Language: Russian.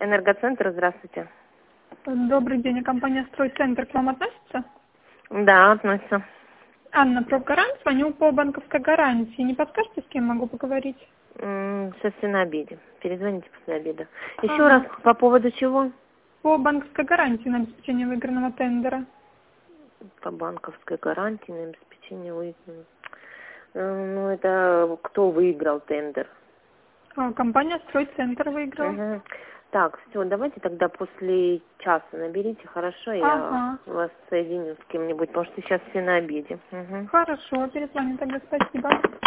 Энергоцентр, здравствуйте. Добрый день, а компания «Стройцентр» к вам относится? Да, относится. Анна, профгарант, звоню по банковской гарантии. Не подскажете, с кем могу поговорить? Сейчас все на обеде. Перезвоните после обеда. Еще раз, Ага. по поводу чего? По банковской гарантии на обеспечение выигранного тендера. По банковской гарантии на обеспечение выиграно. Ну, это кто выиграл тендер? Компания «Стройцентр» выиграла. Угу. Так, все, давайте тогда после часа наберите, хорошо? Я Ага. вас соединю с кем-нибудь, потому что сейчас все на обеде. Угу. Хорошо, перезвоню тогда, спасибо.